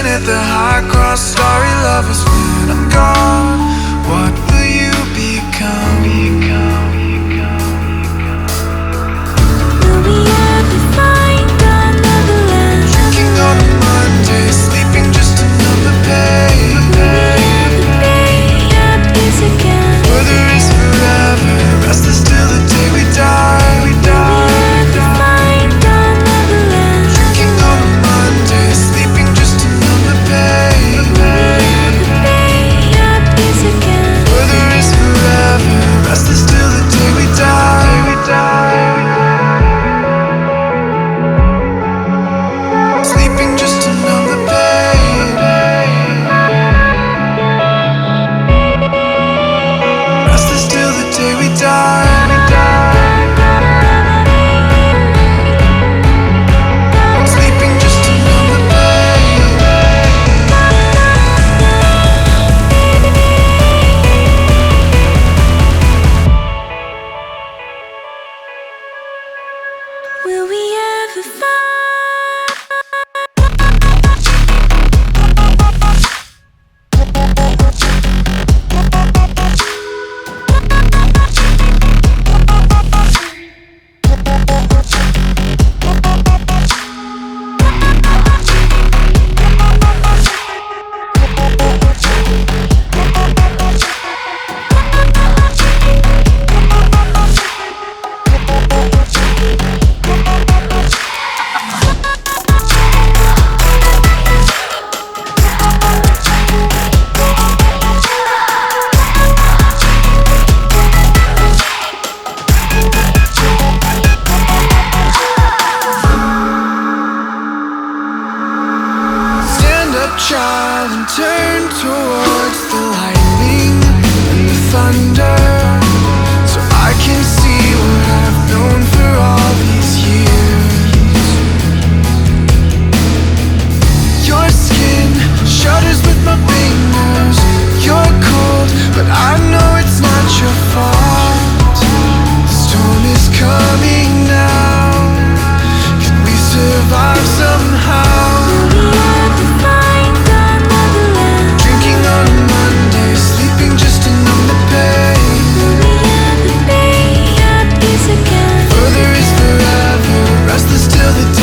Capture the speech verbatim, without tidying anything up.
at the high cross, starry lovers. When I'm gone, what will you become? become, become, become. Will we ever find another land? Drinking on a Monday, sleeping just another page. Will we ever be at peace again? Further is forever, restless till the day we die. We die. Will we ever find another land? Drinking on a Monday, sleeping just another page. Will we ever be at peace again? Further is forever, restless till the day we die. We die. Sleeping just another page. Restless till the day we die. We die. Sleeping just another page. Will we ever find? Stand up, child, and turn towards the lightning and the thunder, so I can see what I've known for all these years. Your skin shudders with my fingers. You're cold, but I know it's not your fault. The storm is coming now. Can we survive somehow? Will we ever find another land? Drinking on a Monday, sleeping just another page. Will we ever be at peace again? Further is forever, restless till the